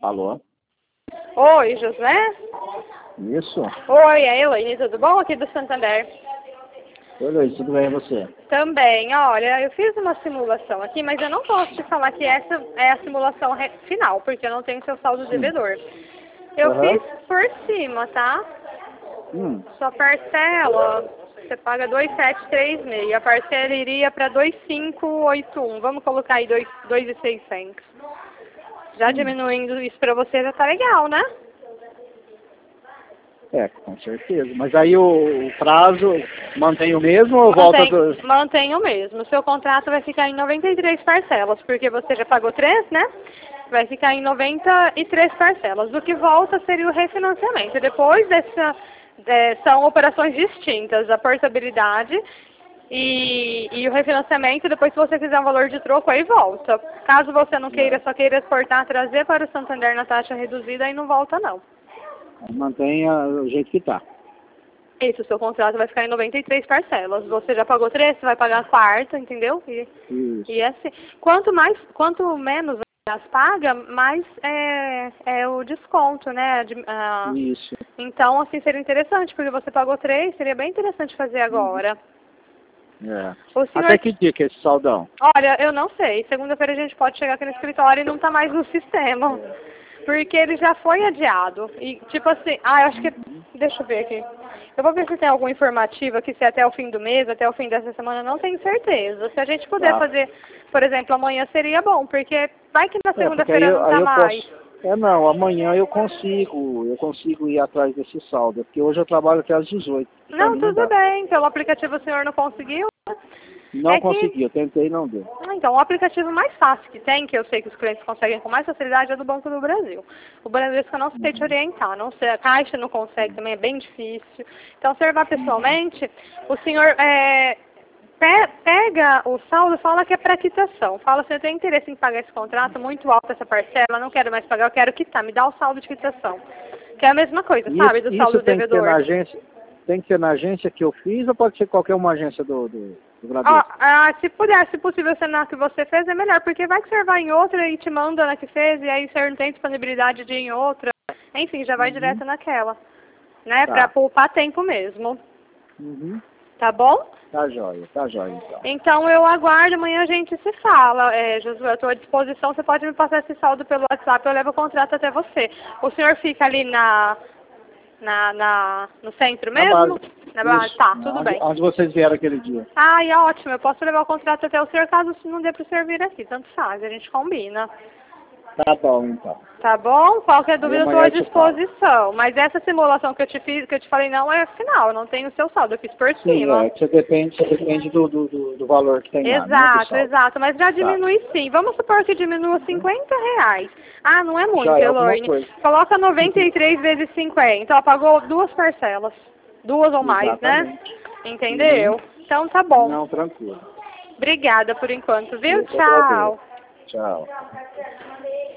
Alô? Oi, José? Isso? Oi, é Elaine, tudo bom? Aqui do Santander. Oi, Luiz, tudo bem e você? Também, olha, eu fiz uma simulação aqui, mas eu não posso te falar que essa é a simulação final, porque eu não tenho seu saldo devedor. Eu fiz por cima, tá? Sua parcela, você paga 2.736, a parcela iria para 2.581, vamos colocar aí 2.600. Já diminuindo isso para você já tá legal, né? É, com certeza. Mas aí o prazo mantém o mesmo ou volta do... Mantém o mesmo. O seu contrato vai ficar em 93 parcelas, porque você já pagou 3, né? Vai ficar em 93 parcelas. O que volta seria o refinanciamento. Depois são operações distintas, a portabilidade e o refinanciamento. Depois, se você quiser um valor de troco, aí volta. Caso você não queira, só queira exportar, trazer para o Santander na taxa reduzida, aí não volta não. Mantenha o jeito que está. Isso, o seu contrato vai ficar em 93 parcelas. Você já pagou 3, você vai pagar a quarta, entendeu? E assim, quanto menos as paga, mais é o desconto, né? Isso. Então, assim, seria interessante, porque você pagou 3, seria bem interessante fazer agora. É. O senhor... Até que dia que é esse saldão? Olha, eu não sei. Segunda-feira a gente pode chegar aqui no escritório e não tá mais no sistema. Porque ele já foi adiado. E, tipo assim, eu acho que... Deixa eu ver aqui. Eu vou ver se tem algum informativo aqui, se é até o fim do mês, até o fim dessa semana, não tenho certeza. Se a gente puder fazer, por exemplo, amanhã seria bom, porque vai que na segunda-feira não tá mais. Não, amanhã eu consigo ir atrás desse saldo, porque hoje eu trabalho até às 18. Não, tudo bem. Pelo aplicativo o senhor não conseguiu? Não consegui, eu tentei e não deu. Então, o aplicativo mais fácil que tem, que eu sei que os clientes conseguem com mais facilidade, é do Banco do Brasil. O Bradesco eu não sei te orientar, não sei, a Caixa não consegue também, é bem difícil. Então, se eu levar pessoalmente, o senhor pega o saldo e fala que é para quitação. Fala assim, eu tenho interesse em pagar esse contrato, muito alto essa parcela, não quero mais pagar, eu quero quitar, me dá o saldo de quitação. Que é a mesma coisa, sabe, do saldo do devedor. Tem que ser na agência que eu fiz ou pode ser qualquer uma agência do Bradesco? Se puder, se possível ser na que você fez, é melhor, porque vai que você vai em outra e te manda na que fez, e aí você não tem disponibilidade de ir em outra. Enfim, já vai direto naquela, né, pra poupar tempo mesmo. Tá bom? Tá jóia então. Então eu aguardo, amanhã a gente se fala. Josué, eu estou à disposição, você pode me passar esse saldo pelo WhatsApp, eu levo o contrato até você. O senhor fica ali no centro mesmo? Na base. Tá, tudo bem. Onde vocês vieram aquele dia? É ótimo, eu posso levar o contrato até o senhor, caso não dê para o senhor vir aqui, tanto faz, a gente combina. Tá bom, então. Tá bom? Qualquer dúvida eu estou à disposição. Mas essa simulação que eu te fiz, que eu te falei, não é final, eu não tenho o seu saldo, eu fiz por cima. Você depende do valor que tem lá, né, exato, mas já diminui sim. Vamos supor que diminua R$50. Não é muito, Elaine. Coloca 93 vezes 50, pagou 2 parcelas. 2 ou mais, né? Entendeu? Então tá bom. Não, tranquilo. Obrigada por enquanto, viu? Tchau. Tchau.